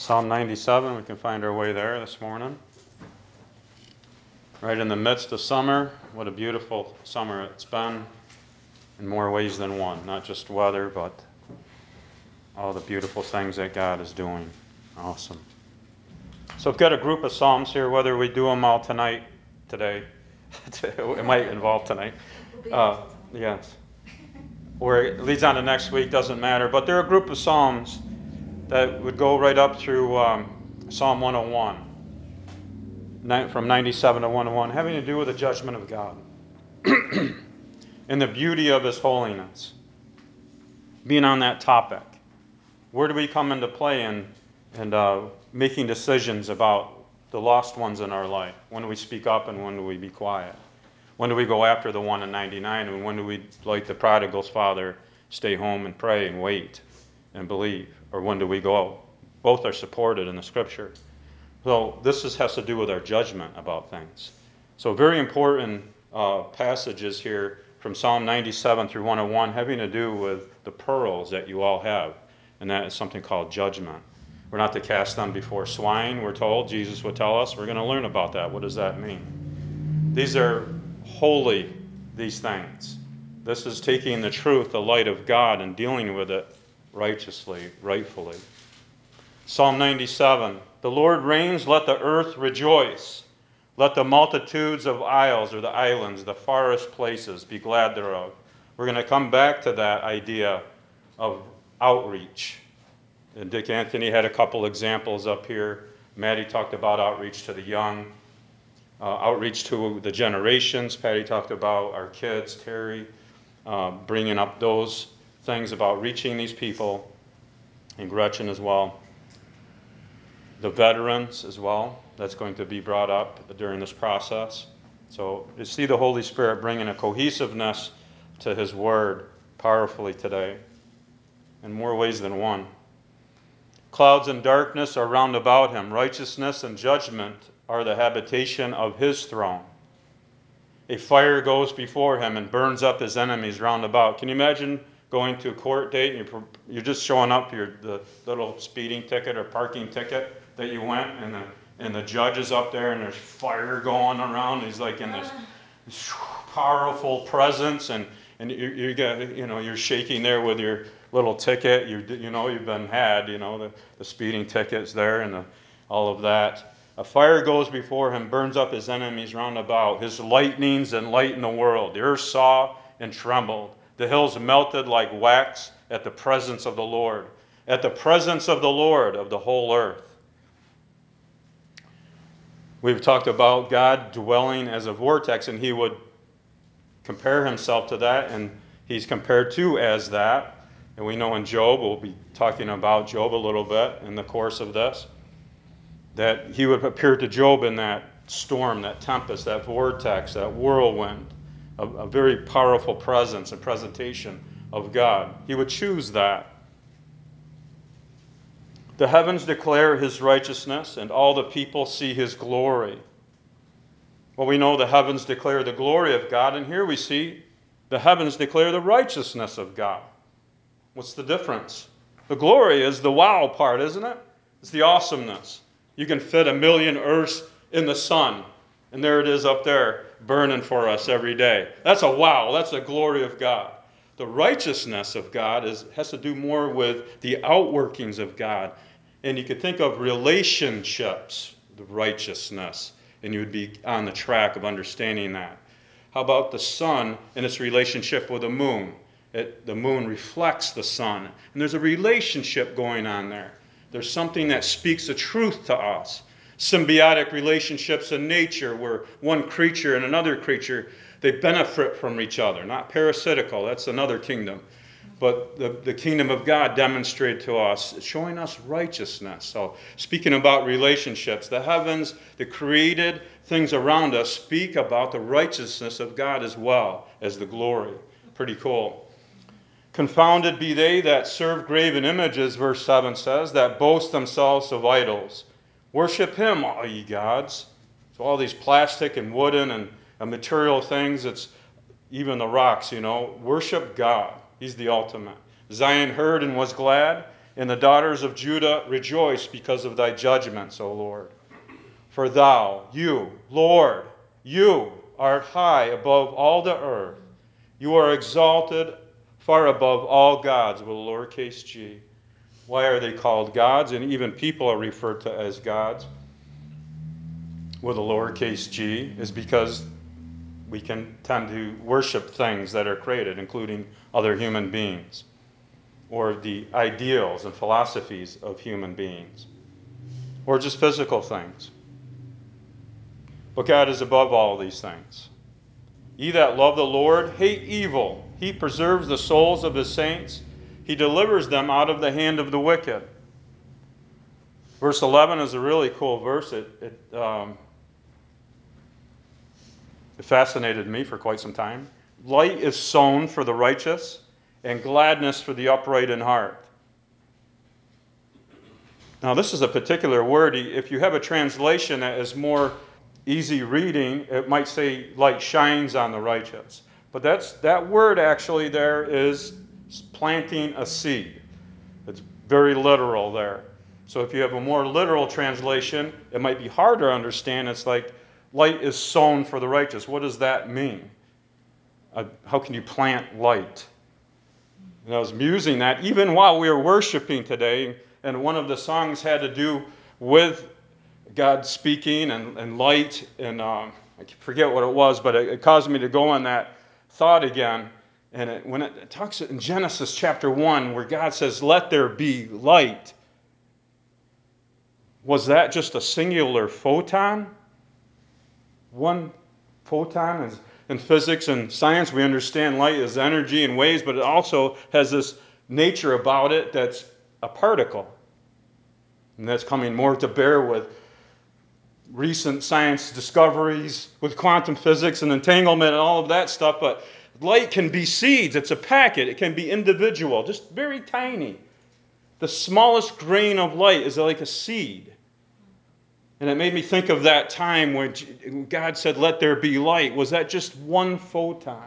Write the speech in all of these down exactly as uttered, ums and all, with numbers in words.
Psalm ninety-seven, we can find our way there this morning. Right in the midst of summer. What a beautiful summer it's been in more ways than one. Not just weather, but all the beautiful things that God is doing. Awesome. So I've got a group of Psalms here, whether we do them all tonight, today. It might involve tonight. Uh, yes. Or it leads on to next week, doesn't matter. But they're a group of Psalms that would go right up through um, Psalm one oh one, from ninety-seven to one oh one, having to do with the judgment of God and the beauty of His holiness. Being on that topic, where do we come into play in and uh, making decisions about the lost ones in our life? When do we speak up and when do we be quiet? When do we go after the one in ninety-nine, and when do we, like the prodigal's father, stay home and pray and wait and believe? Or when do we go? Both are supported in the Scripture. So this is, has to do with our judgment about things. So very important uh, passages here from Psalm ninety-seven through one oh one, having to do with the pearls that you all have, and that is something called judgment. We're not to cast them before swine, we're told. Jesus would tell us. We're going to learn about that. What does that mean? These are holy, these things. This is taking the truth, the light of God, and dealing with it righteously, rightfully. Psalm ninety-seven, the Lord reigns, let the earth rejoice. Let the multitudes of isles, or the islands, the farthest places, be glad thereof. We're going to come back to that idea of outreach. And Dick Anthony had a couple examples up here. Maddie talked about outreach to the young, uh, outreach to the generations. Patty talked about our kids, Terry, uh, bringing up those things about reaching these people, and Gretchen as well. The veterans as well, that's going to be brought up during this process. So you see the Holy Spirit bringing a cohesiveness to His Word powerfully today, in more ways than one. Clouds and darkness are round about Him. Righteousness and judgment are the habitation of His throne. A fire goes before Him and burns up His enemies round about. Can you imagine going to a court date and you're, you're just showing up your the little speeding ticket or parking ticket that you went, and the and the judge is up there and there's fire going around. He's like in this, this powerful presence, and and you you got you know you're shaking there with your little ticket. You you know you've been had. You know the the speeding tickets there and the, all of that. A fire goes before Him, burns up His enemies round about. His lightnings enlighten the world. The earth saw and trembled. The hills melted like wax at the presence of the Lord, at the presence of the Lord of the whole earth. We've talked about God dwelling as a vortex, and He would compare Himself to that, and He's compared to as that. And we know in Job, we'll be talking about Job a little bit in the course of this, that He would appear to Job in that storm, that tempest, that vortex, that whirlwind, a, a very powerful presence and presentation of God. He would choose that. The heavens declare His righteousness, and all the people see His glory. Well, we know the heavens declare the glory of God, and here we see the heavens declare the righteousness of God. What's the difference? The glory is the wow part, isn't it? It's the awesomeness. You can fit a million earths in the sun, and there it is up there burning for us every day. That's a wow. That's the glory of God. The righteousness of God is, has to do more with the outworkings of God. And you could think of relationships, the righteousness, and you would be on the track of understanding that. How about the sun and its relationship with the moon? It, the moon reflects the sun, and there's a relationship going on there. There's something that speaks the truth to us. Symbiotic relationships in nature where one creature and another creature, they benefit from each other. Not parasitical, that's another kingdom. But the, the kingdom of God demonstrated to us, showing us righteousness. So speaking about relationships, the heavens, the created things around us speak about the righteousness of God as well as the glory. Pretty cool. Confounded be they that serve graven images, verse seven says, that boast themselves of idols. Worship Him, all ye gods. So all these plastic and wooden and, and material things, it's even the rocks, you know. Worship God. He's the ultimate. Zion heard and was glad. And the daughters of Judah rejoice because of thy judgments, O Lord. For thou, you, Lord, you art high above all the earth. You are exalted far above all gods, with a lowercase g. Why are they called gods? And even people are referred to as gods with a lowercase g, is because we can tend to worship things that are created, including other human beings, or the ideals and philosophies of human beings, or just physical things. But God is above all these things. Ye that love the Lord, hate evil. He preserves the souls of his saints. He delivers them out of the hand of the wicked. Verse eleven is a really cool verse. It, it, um, it fascinated me for quite some time. Light is sown for the righteous, and gladness for the upright in heart. Now, this is a particular word. If you have a translation that is more easy reading, it might say light shines on the righteous. But that's that word actually there is planting a seed. It's very literal there. So if you have a more literal translation, it might be harder to understand. It's like light is sown for the righteous. What does that mean? Uh, how can you plant light? And I was musing that even while we were worshiping today, and one of the songs had to do with God speaking and, and light, and um, I forget what it was, but it, it caused me to go on that thought again. And it, when it, it talks in Genesis chapter one, where God says, "Let there be light," was that just a singular photon? One photon? Is, in physics and science, we understand light is energy and waves, but it also has this nature about it that's a particle. And that's coming more to bear with recent science discoveries with quantum physics and entanglement and all of that stuff. But light can be seeds. It's a packet. It can be individual, just very tiny. The smallest grain of light is like a seed. And it made me think of that time when God said, "Let there be light." Was that just one photon?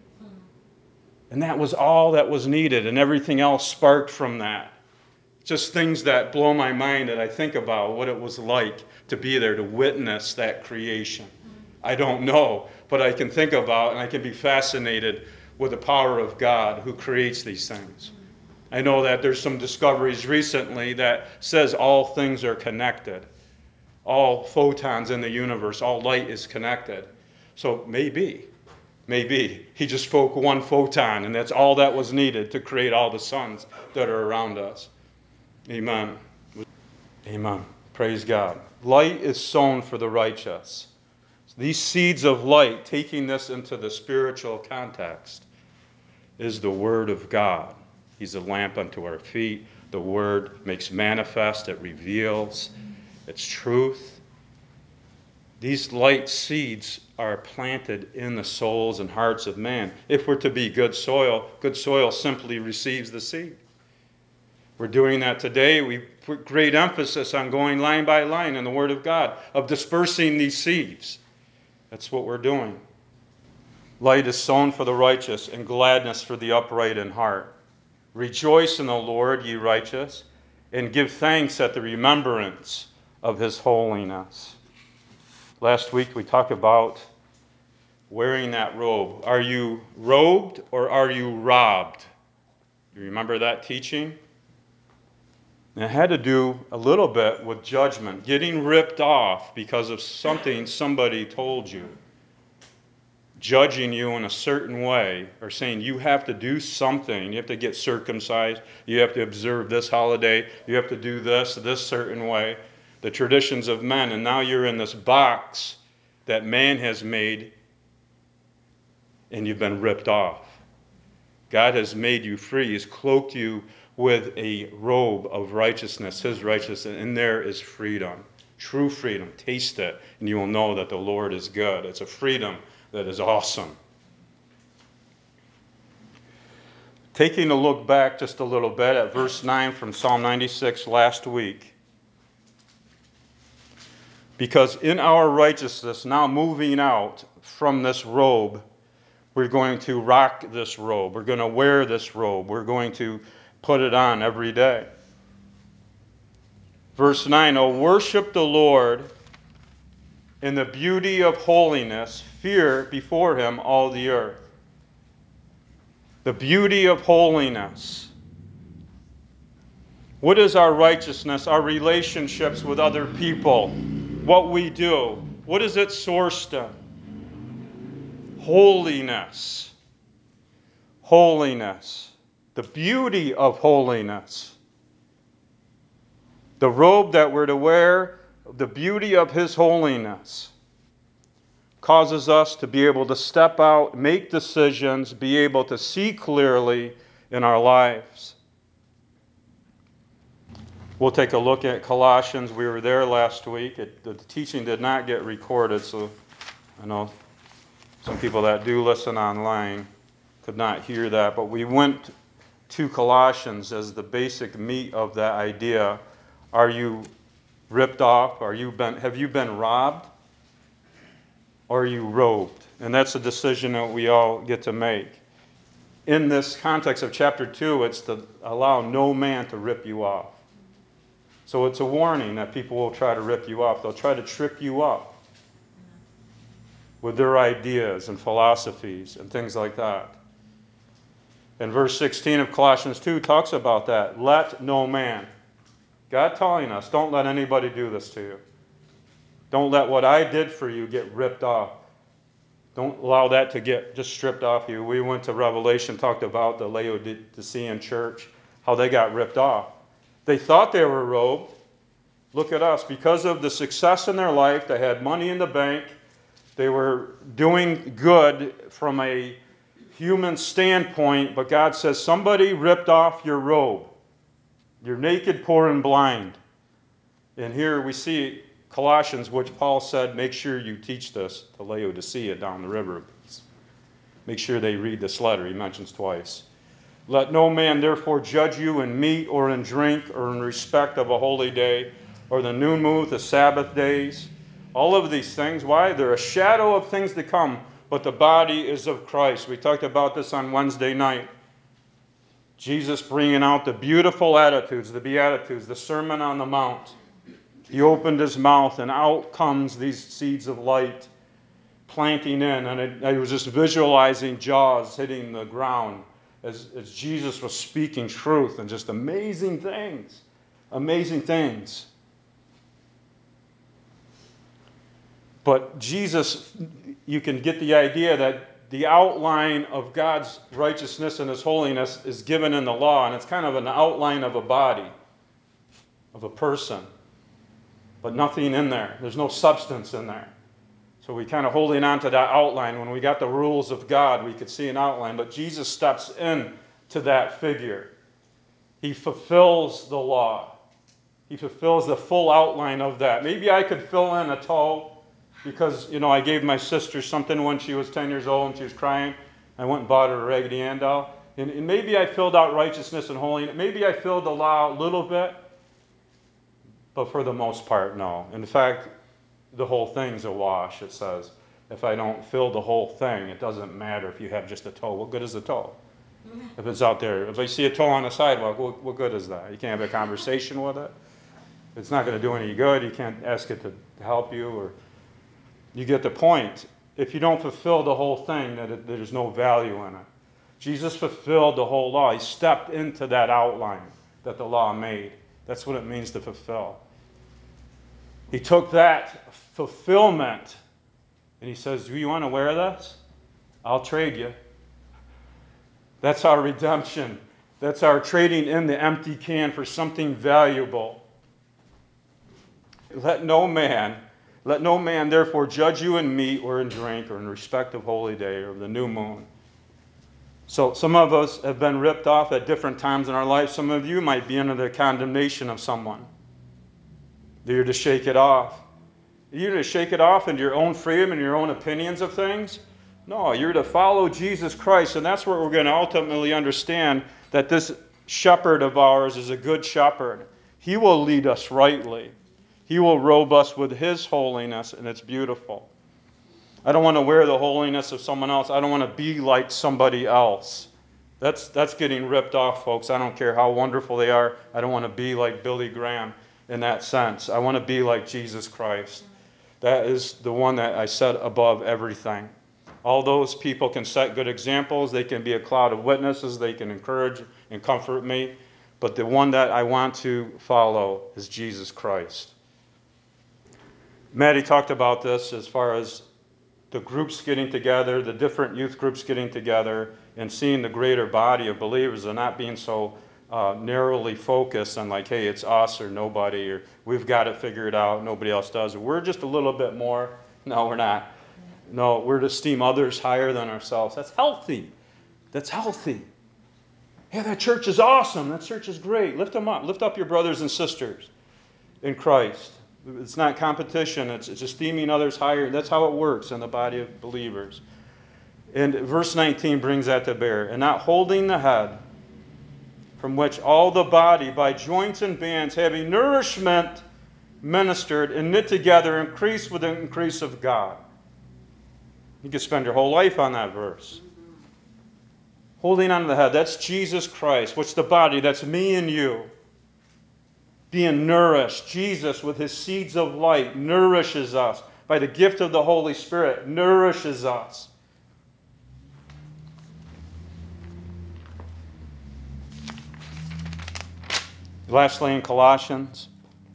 And that was all that was needed, and everything else sparked from that. Just things that blow my mind that I think about what it was like to be there, to witness that creation. I don't know, but I can think about and I can be fascinated with the power of God who creates these things. I know that there's some discoveries recently that says all things are connected. All photons in the universe, all light is connected. So maybe, maybe he just spoke one photon and that's all that was needed to create all the suns that are around us. Amen. Amen. Praise God. Light is sown for the righteous. These seeds of light, taking this into the spiritual context, is the Word of God. He's a lamp unto our feet. The Word makes manifest, it reveals its truth. These light seeds are planted in the souls and hearts of man. If we're to be good soil, good soil simply receives the seed. We're doing that today. We put great emphasis on going line by line in the Word of God, of dispersing these seeds. That's what we're doing. Light is sown for the righteous, and gladness for the upright in heart. Rejoice in the Lord, ye righteous, and give thanks at the remembrance of his holiness. Last week we talked about wearing that robe. Are you robed or are you robbed? You remember that teaching? And it had to do a little bit with judgment, getting ripped off because of something somebody told you, judging you in a certain way, or saying you have to do something. You have to get circumcised. You have to observe this holiday. You have to do this this certain way. The traditions of men, and now you're in this box that man has made, and you've been ripped off. God has made you free. He's cloaked you with a robe of righteousness, his righteousness, and there is freedom, true freedom. Taste it, and you will know that the Lord is good. It's a freedom that is awesome. Taking a look back just a little bit at verse nine from Psalm ninety-six last week. Because in our righteousness, now moving out from this robe, we're going to rock this robe. We're going to wear this robe. We're going to put it on every day. Verse nine, O worship the Lord in the beauty of holiness, fear before him all the earth. The beauty of holiness. What is our righteousness? Our relationships with other people. What we do. What is it sourced in? Holiness. Holiness. The beauty of holiness. The robe that we're to wear, the beauty of his holiness, causes us to be able to step out, make decisions, be able to see clearly in our lives. We'll take a look at Colossians. We were there last week. It, the teaching did not get recorded, so I know some people that do listen online could not hear that. But we went to Colossians as the basic meat of that idea. Are you ripped off? Are you been, have you been robbed? Or are you robed? And that's a decision that we all get to make. In this context of chapter two, it's to allow no man to rip you off. So it's a warning that people will try to rip you off. They'll try to trip you up with their ideas and philosophies and things like that. And verse sixteen of Colossians two talks about that. Let no man. God telling us, don't let anybody do this to you. Don't let what I did for you get ripped off. Don't allow that to get just stripped off you. We went to Revelation, talked about the Laodicean church, how they got ripped off. They thought they were robed. Look at us. Because of the success in their life, they had money in the bank. They were doing good from a human standpoint, but God says, somebody ripped off your robe. You're naked, poor, and blind. And here we see Colossians, which Paul said, make sure you teach this to Laodicea down the river. Make sure they read this letter. He mentions twice. Let no man therefore judge you in meat or in drink or in respect of a holy day or the new moon, the Sabbath days. All of these things. Why? They're a shadow of things to come, but the body is of Christ. We talked about this on Wednesday night. Jesus bringing out the beautiful attitudes, the Beatitudes, the Sermon on the Mount. He opened his mouth, and out comes these seeds of light planting in. And it, I was just visualizing jaws hitting the ground as, as Jesus was speaking truth and just amazing things. Amazing things. But Jesus, you can get the idea that the outline of God's righteousness and his holiness is given in the law, and it's kind of an outline of a body, of a person. But nothing in there. There's no substance in there. So we kind of holding on to that outline. When we got the rules of God, we could see an outline. But Jesus steps in to that figure. He fulfills the law. He fulfills the full outline of that. Maybe I could fill in a toe because, you know, I gave my sister something when she was ten years old and she was crying. I went and bought her a Raggedy Ann doll. And, and maybe I filled out righteousness and holiness. Maybe I filled the law a little bit. But for the most part, no. In fact, the whole thing's a wash, it says. If I don't fill the whole thing, it doesn't matter if you have just a toe. What good is a toe? If it's out there. If I see a toe on the sidewalk, what, what good is that? You can't have a conversation with it. It's not going to do any good. You can't ask it to help you. Or you get the point. If you don't fulfill the whole thing, that it, there's no value in it. Jesus fulfilled the whole law. He stepped into that outline that the law made. That's what it means to fulfill. He took that fulfillment and he says, do you want to wear this? I'll trade you. That's our redemption. That's our trading in the empty can for something valuable. Let no man, let no man therefore judge you in meat or in drink or in respect of holy day or the new moon. So some of us have been ripped off at different times in our life. Some of you might be under the condemnation of someone. You're to shake it off. You're to shake it off into your own freedom and your own opinions of things. No, you're to follow Jesus Christ, and that's where we're going to ultimately understand that this shepherd of ours is a good shepherd. He will lead us rightly. He will robe us with his holiness, and it's beautiful. I don't want to wear the holiness of someone else. I don't want to be like somebody else. That's, that's getting ripped off, folks. I don't care how wonderful they are. I don't want to be like Billy Graham. in that sense. I want to be like Jesus Christ. That is the one that I set above everything. All those people can set good examples. They can be a cloud of witnesses. They can encourage and comfort me. But the one that I want to follow is Jesus Christ. Maddie talked about this as far as the groups getting together, the different youth groups getting together, and seeing the greater body of believers and not being so uh, narrowly focused on like, hey, it's us or nobody, or we've got it figured out, nobody else does. Or we're just a little bit more. No, we're not. No, we're to esteem others higher than ourselves. That's healthy. That's healthy. Yeah, that church is awesome. That church is great. Lift them up. Lift up your brothers and sisters in Christ. It's not competition. It's, it's esteeming others higher. That's how it works in the body of believers. And verse nineteen brings that to bear. And not holding the head, from which all the body by joints and bands, having nourishment ministered and knit together, increase with the increase of God. You could spend your whole life on that verse. Holding on to the head, that's Jesus Christ. What's the body? That's me and you. Being nourished. Jesus, with his seeds of light, nourishes us. By the gift of the Holy Spirit, nourishes us. Lastly, in Colossians,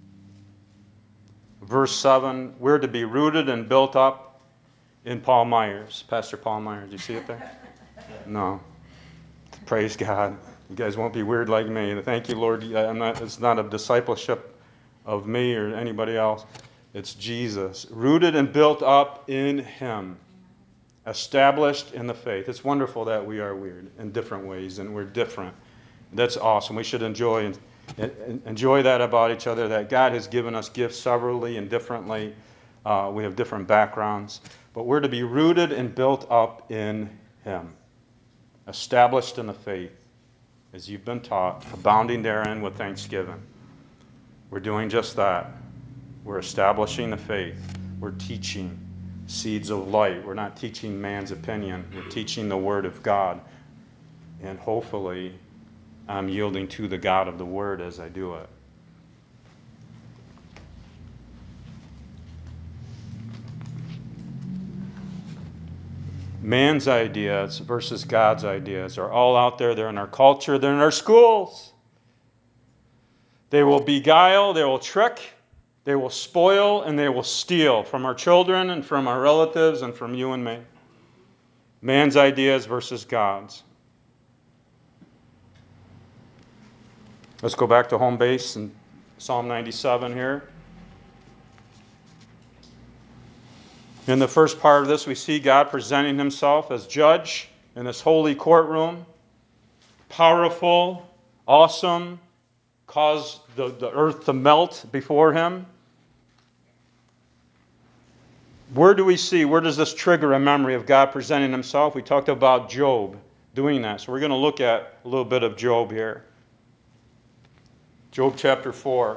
verse seven, we're to be rooted and built up in Paul Myers. Pastor Paul Myers, do you see it there? No. Praise God. You guys won't be weird like me. Thank you, Lord. I'm not, it's not a discipleship of me or anybody else. It's Jesus. Rooted and built up in him. Established in the faith. It's wonderful that we are weird in different ways, and we're different. That's awesome. We should enjoy and, and enjoy that about each other, that God has given us gifts severally and differently. Uh, we have different backgrounds. But we're to be rooted and built up in him. Established in the faith, as you've been taught, abounding therein with thanksgiving. We're doing just that. We're establishing the faith. We're teaching seeds of light. We're not teaching man's opinion. We're teaching the Word of God. And hopefully, I'm yielding to the God of the Word as I do it. Man's ideas versus God's ideas are all out there. They're in our culture. They're in our schools. They will beguile. They will trick. They will spoil. And they will steal from our children and from our relatives and from you and me. Man's ideas versus God's. Let's go back to home base in Psalm ninety-seven here. In the first part of this, we see God presenting himself as judge in this holy courtroom. Powerful, awesome, caused the, the earth to melt before him. Where do we see, where does this trigger a memory of God presenting himself? We talked about Job doing that. So we're going to look at a little bit of Job here. Job chapter four.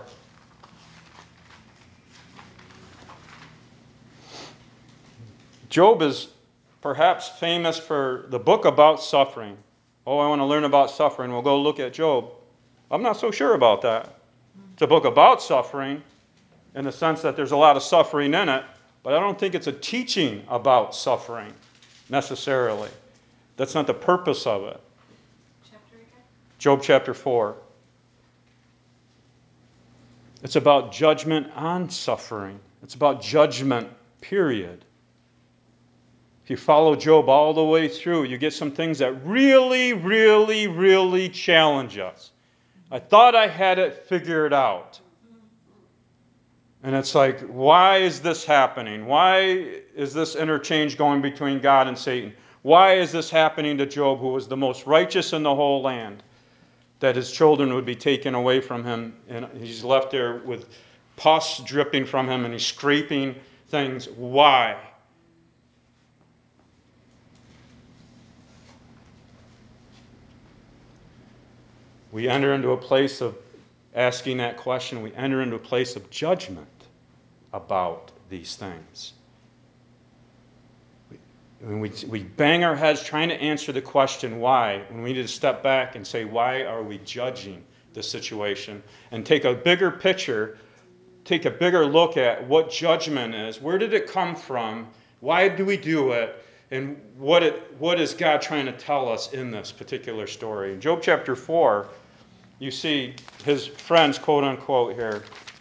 Job is perhaps famous for the book about suffering. Oh, I want to learn about suffering. We'll go look at Job. I'm not so sure about that. It's a book about suffering in the sense that there's a lot of suffering in it, but I don't think it's a teaching about suffering necessarily. That's not the purpose of it. Chapter again? Job chapter four. It's about judgment on suffering. It's about judgment, period. If you follow Job all the way through, you get some things that really, really, really challenge us. I thought I had it figured out. And it's like, why is this happening? Why is this interchange going between God and Satan? Why is this happening to Job, who was the most righteous in the whole land? That his children would be taken away from him, and he's left there with pus dripping from him, and he's scraping things. Why? We enter into a place of asking that question. We enter into a place of judgment about these things. When we, we bang our heads trying to answer the question why, when we need to step back and say, why are we judging the situation? And take a bigger picture take a bigger look at what judgment is. Where did it come from? Why do we do it? And what, it, what is God trying to tell us in this particular story? In Job chapter four, you see his friends, quote unquote, here.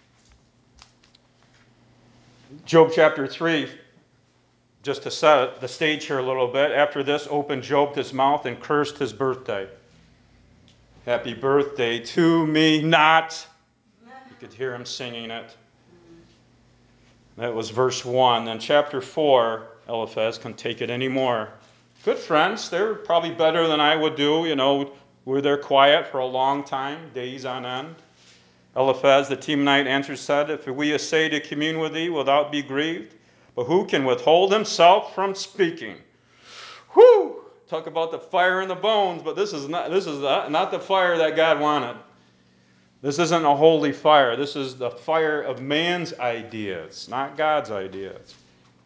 Job chapter three, just to set the stage here a little bit, after this opened Job his mouth and cursed his birthday. Happy birthday to me, not. You could hear him singing it. That was verse one. Then chapter four, Eliphaz couldn't take it anymore. Good friends, they're probably better than I would do. You know, we're there quiet for a long time, days on end. Eliphaz the Temanite answered, said, if we essay to commune with thee, wilt thou be grieved? But who can withhold himself from speaking? Whew! Talk about the fire in the bones, but this is not, this is not, not the fire that God wanted. This isn't a holy fire. This is the fire of man's ideas, not God's ideas.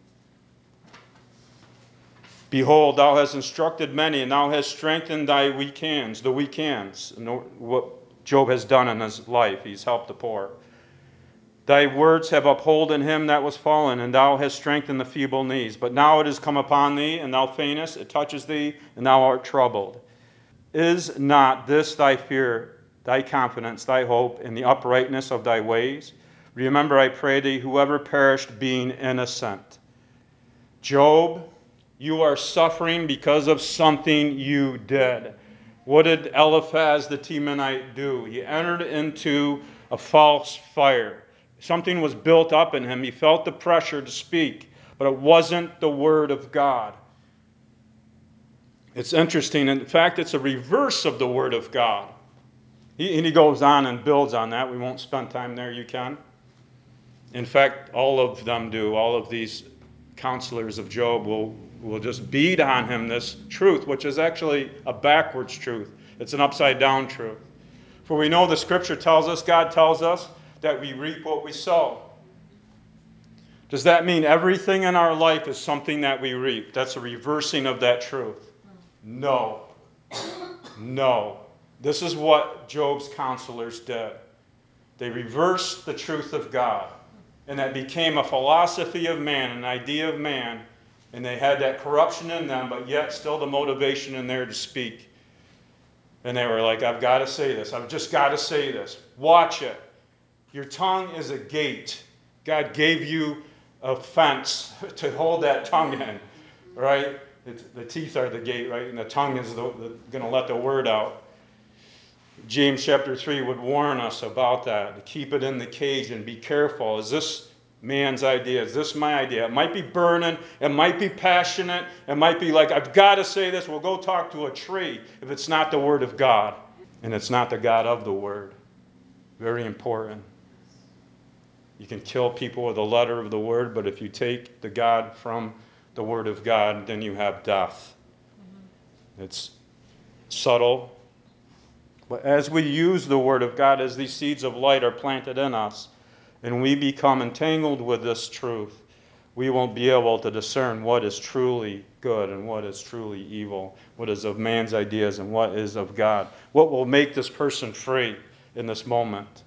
Behold, thou hast instructed many, and thou hast strengthened thy weak hands, the weak hands. What Job has done in his life, he's helped the poor. Thy words have upholden him that was fallen, and thou hast strengthened the feeble knees. But now it is come upon thee, and thou faintest, it touches thee, and thou art troubled. Is not this thy fear, thy confidence, thy hope, in the uprightness of thy ways? Remember, I pray thee, whoever perished being innocent. Job, you are suffering because of something you did. What did Eliphaz the Temanite do? He entered into a false fire. Something was built up in him. He felt the pressure to speak, but it wasn't the word of God. It's interesting. In fact, it's a reverse of the word of God. He, and he goes on and builds on that. We won't spend time there. You can. In fact, all of them do. All of these counselors of Job will, will just beat on him this truth, which is actually a backwards truth. It's an upside-down truth. For we know the Scripture tells us, God tells us, that we reap what we sow. Does that mean everything in our life is something that we reap? That's a reversing of that truth. No. No. This is what Job's counselors did. They reversed the truth of God. And that became a philosophy of man, an idea of man. And they had that corruption in them, but yet still the motivation in there to speak. And they were like, I've got to say this. I've just got to say this. Watch it. Your tongue is a gate. God gave you a fence to hold that tongue in, right? It's, the teeth are the gate, right? And the tongue is the, the, going to let the word out. James chapter three would warn us about that, to keep it in the cage and be careful. Is this man's idea? Is this my idea? It might be burning. It might be passionate. It might be like, I've got to say this. We'll go talk to a tree if it's not the word of God. And it's not the God of the word. Very important. You can kill people with a letter of the word, but if you take the God from the word of God, then you have death. Mm-hmm. It's subtle. But as we use the word of God, as these seeds of light are planted in us, and we become entangled with this truth, we won't be able to discern what is truly good and what is truly evil, what is of man's ideas and what is of God, what will make this person free in this moment.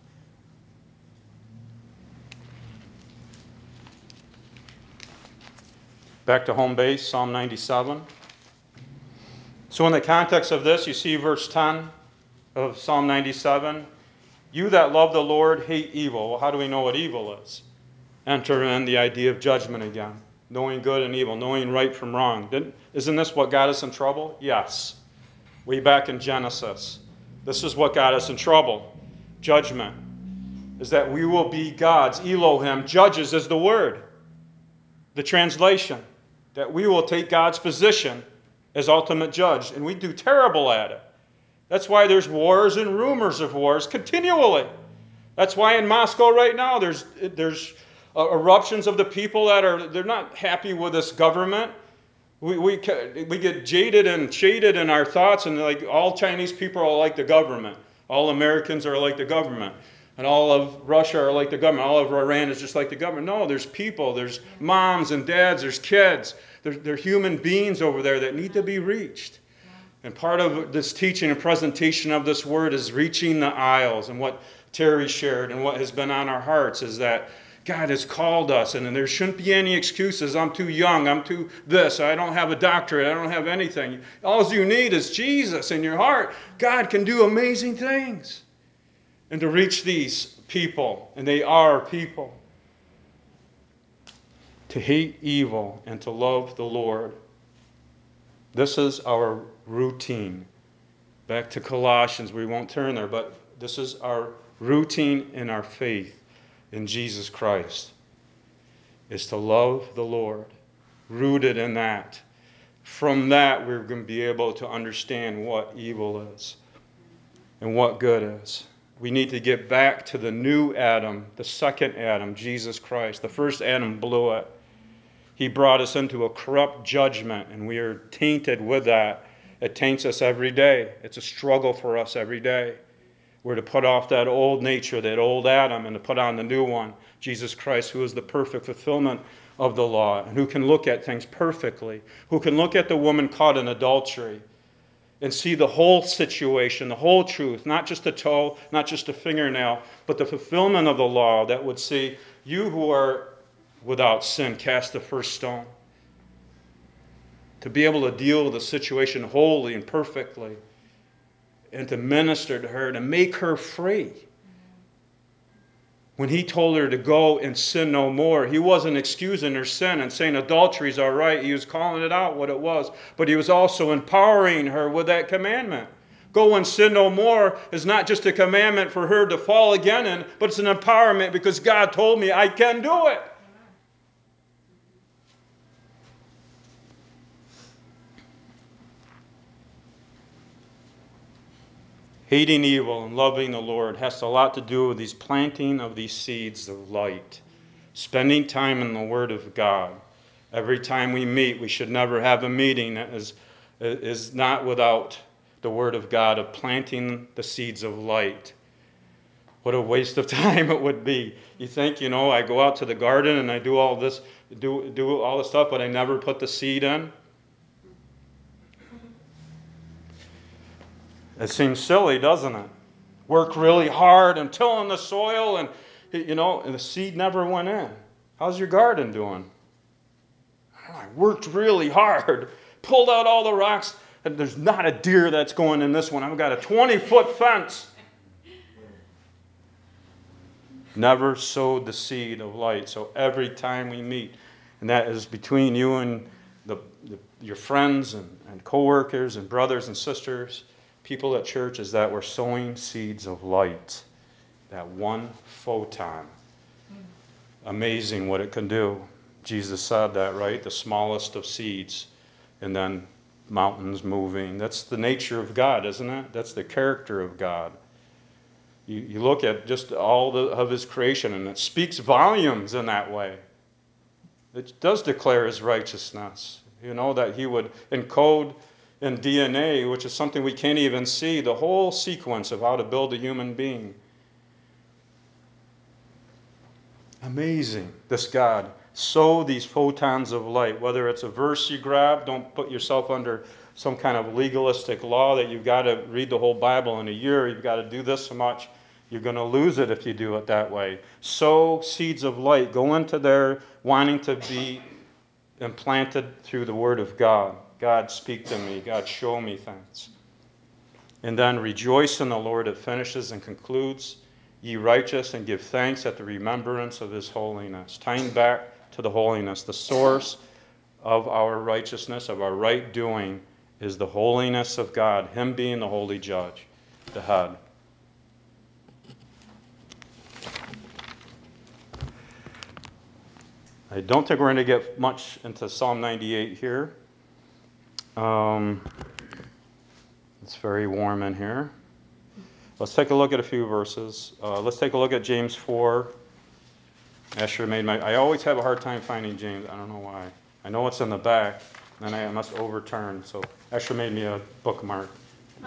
Back to home base, Psalm ninety-seven. So in the context of this, you see verse ten of Psalm ninety-seven. You that love the Lord hate evil. Well, how do we know what evil is? Enter in the idea of judgment again. Knowing good and evil, knowing right from wrong. Didn't, isn't this what got us in trouble? Yes. Way back in Genesis. This is what got us in trouble. Judgment. Is that we will be God's, Elohim, judges is the word. The translation. That we will take God's position as ultimate judge. And we do terrible at it. That's why there's wars and rumors of wars continually. That's why in Moscow right now there's there's uh, eruptions of the people that are, they're not happy with this government. We, we, we get jaded and shaded in our thoughts, and like all Chinese people are like the government. All Americans are like the government. And all of Russia are like the government. All of Iran is just like the government. No, there's people. There's moms and dads. There's kids. There, there are human beings over there that need to be reached. And part of this teaching and presentation of this word is reaching the aisles. And what Terry shared and what has been on our hearts is that God has called us, and there shouldn't be any excuses. I'm too young. I'm too this. I don't have a doctorate. I don't have anything. All you need is Jesus in your heart. God can do amazing things. And to reach these people, and they are people, to hate evil and to love the Lord. This is our routine. Back to Colossians, we won't turn there, but this is our routine in our faith in Jesus Christ, is to love the Lord, rooted in that. From that, we're going to be able to understand what evil is and what good is. We need to get back to the new Adam, the second Adam, Jesus Christ. The first Adam blew it. He brought us into a corrupt judgment, and we are tainted with that. It taints us every day. It's a struggle for us every day. We're to put off that old nature, that old Adam, and to put on the new one, Jesus Christ, who is the perfect fulfillment of the law, and who can look at things perfectly, who can look at the woman caught in adultery and see the whole situation, the whole truth, not just a toe, not just a fingernail, but the fulfillment of the law that would say, you who are without sin, cast the first stone. To be able to deal with the situation wholly and perfectly, and to minister to her, to make her free. When he told her to go and sin no more, he wasn't excusing her sin and saying adultery is all right. He was calling it out what it was. But he was also empowering her with that commandment. Go and sin no more is not just a commandment for her to fall again in, but it's an empowerment because God told me I can do it. Hating evil and loving the Lord has a lot to do with these planting of these seeds of light. Spending time in the Word of God. Every time we meet, we should never have a meeting that is, is not without the Word of God, of planting the seeds of light. What a waste of time it would be. You think, you know, I go out to the garden and I do all this, do, do all this stuff, but I never put the seed in. It seems silly, doesn't it? Work really hard and tilling the soil, and you know, and the seed never went in. How's your garden doing? Oh, I worked really hard, pulled out all the rocks, and there's not a deer that's going in this one. I've got a twenty-foot fence. Never sowed the seed of light. So every time we meet, and that is between you and the, the, your friends and, and co-workers and brothers and sisters, people at church, is that we're sowing seeds of light. That one photon. Amazing what it can do. Jesus said that, right? The smallest of seeds. And then mountains moving. That's the nature of God, isn't it? That's the character of God. You, you look at just all the, of his creation, and it speaks volumes in that way. It does declare his righteousness. You know, that he would encode in D N A, which is something we can't even see, the whole sequence of how to build a human being. Amazing, this God. Sow these photons of light, whether it's a verse you grab, don't put yourself under some kind of legalistic law that you've got to read the whole Bible in a year, you've got to do this so much. You're going to lose it if you do it that way. Sow seeds of light. Go into there wanting to be implanted through the Word of God. God, speak to me. God, show me things. And then rejoice in the Lord. It finishes and concludes. Ye righteous, and give thanks at the remembrance of his holiness. Tying back to the holiness. The source of our righteousness, of our right doing, is the holiness of God. Him being the holy judge, the head. I don't think we're going to get much into Psalm ninety-eight here. Um, it's very warm in here. Let's take a look at a few verses. Uh, let's take a look at James four. Asher made my... I always have a hard time finding James. I don't know why. I know it's in the back, and I must overturn. So Asher made me a bookmark. You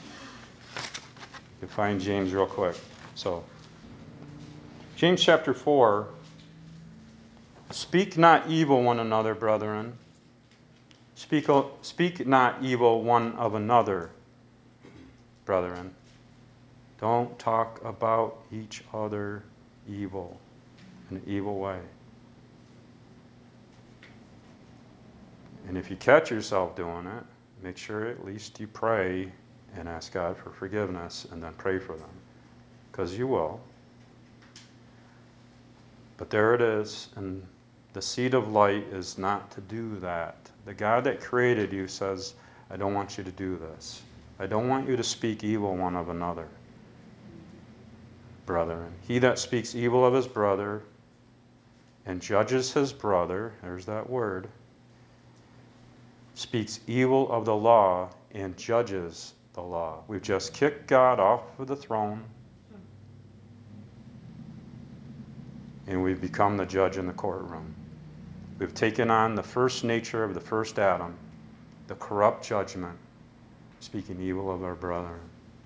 can find James real quick. So, James chapter four. Speak not evil one another, brethren. Speak, speak not evil one of another, brethren. Don't talk about each other evil in an evil way. And if you catch yourself doing it, make sure at least you pray and ask God for forgiveness and then pray for them. Because you will. But there it is. And the seed of light is not to do that. The God that created you says, I don't want you to do this. I don't want you to speak evil one of another. Brethren, he that speaks evil of his brother and judges his brother, there's that word, speaks evil of the law and judges the law. We've just kicked God off of the throne, and we've become the judge in the courtroom. We've taken on the first nature of the first Adam, the corrupt judgment, speaking evil of our brother.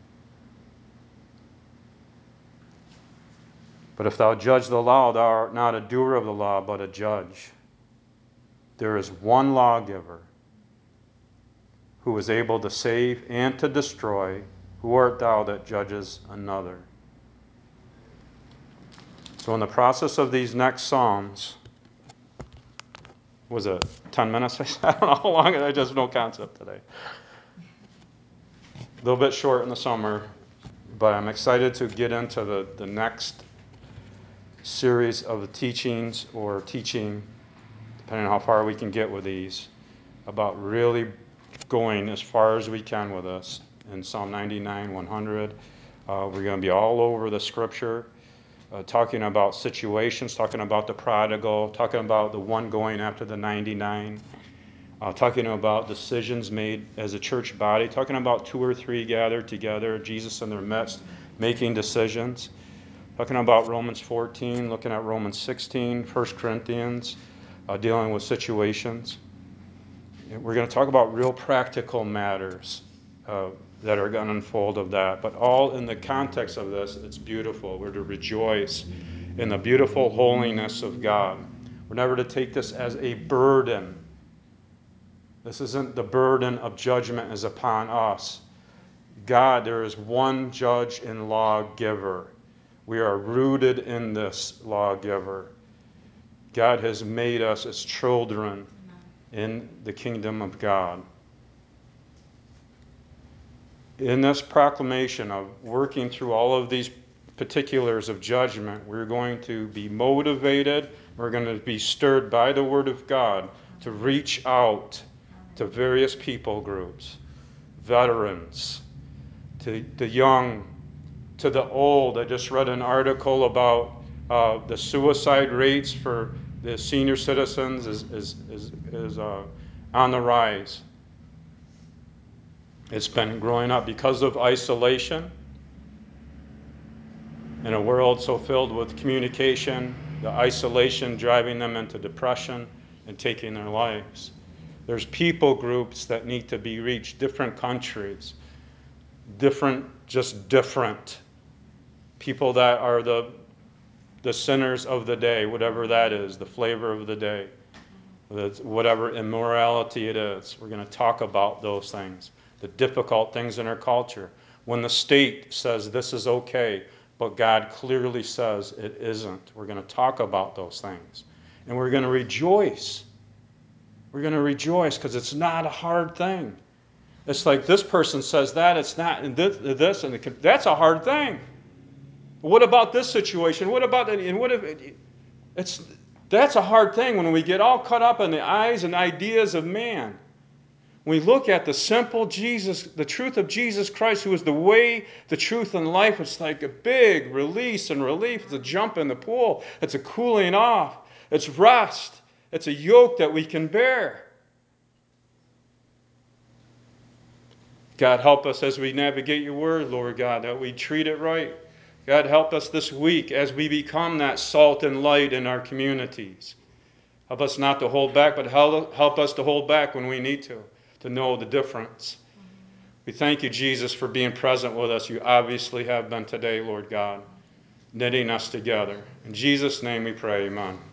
But if thou judge the law, thou art not a doer of the law, but a judge. There is one lawgiver who is able to save and to destroy. Who art thou that judges another? So in the process of these next Psalms, was it ten minutes? I don't know how long, I just have no concept today. A little bit short in the summer, but I'm excited to get into the, the next series of teachings or teaching, depending on how far we can get with these, about really going as far as we can with us in Psalm ninety-nine, one hundred. Uh, we're going to be all over the scripture, uh, talking about situations, talking about the prodigal, talking about the one going after the ninety-nine, uh, talking about decisions made as a church body, talking about two or three gathered together, Jesus in their midst, making decisions. Talking about Romans fourteen, looking at Romans sixteen, First Corinthians, uh, dealing with situations. We're going to talk about real practical matters uh, that are going to unfold of that. But all in the context of this, it's beautiful. We're to rejoice in the beautiful holiness of God. We're never to take this as a burden. This isn't the burden of judgment is upon us. God, there is one judge and lawgiver. We are rooted in this lawgiver. God has made us as children in the kingdom of God. In this proclamation of working through all of these particulars of judgment, we're going to be motivated, we're going to be stirred by the Word of God to reach out to various people groups, veterans, to the young, to the old. I just read an article about uh, the suicide rates for the senior citizens is, is, is, is uh, on the rise. It's been growing up because of isolation. In a world so filled with communication, the isolation driving them into depression and taking their lives. There's people groups that need to be reached, different countries, different, just different. People that are the the sinners of the day, whatever that is, the flavor of the day, whatever immorality it is. We're going to talk about those things, the difficult things in our culture. When the state says this is okay, but God clearly says it isn't, we're going to talk about those things. And we're going to rejoice. We're going to rejoice because it's not a hard thing. It's like this person says that, it's not, and this, this and it, that's a hard thing. What about this situation? What about that? And what if it, it's that's a hard thing when we get all caught up in the eyes and ideas of man. When we look at the simple Jesus, the truth of Jesus Christ, who is the way, the truth, and life, it's like a big release and relief. It's a jump in the pool. It's a cooling off. It's rest. It's a yoke that we can bear. God, help us as we navigate your word, Lord God, that we treat it right. God, help us this week as we become that salt and light in our communities. Help us not to hold back, but help, help us to hold back when we need to, to know the difference. We thank you, Jesus, for being present with us. You obviously have been today, Lord God, knitting us together. In Jesus' name we pray, amen.